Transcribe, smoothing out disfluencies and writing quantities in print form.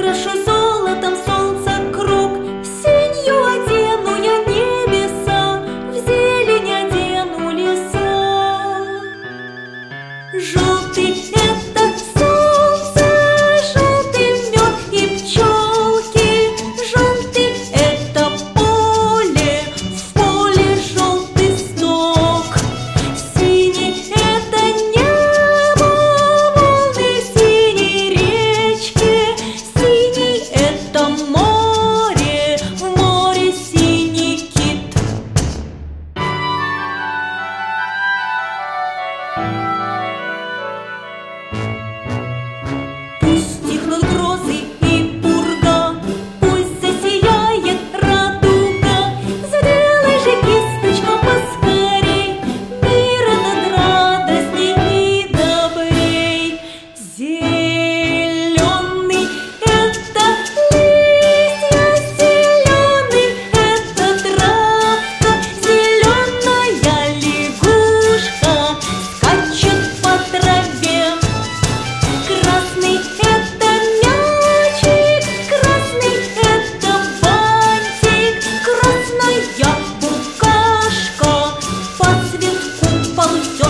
украшу золотом солнца круг, синью одену я небеса, в зелень одену леса. Желтый — это солнце, желтый мед и пчелки, желтый — это поле, в поле желтый сток. Синий — это небо, волны синей речки, синий — это море, в море синий кит. Пусть стихнут грозы и пурга, пусть засияет радуга, сделай же, кисточка, поскорей, мир этот радостней и добрей. Зеленый — это листья, зеленый — это травка, зеленая лягушка скачет по траве. Красный — это мячик, красный — это бантик, красная букашка по цветку ползет.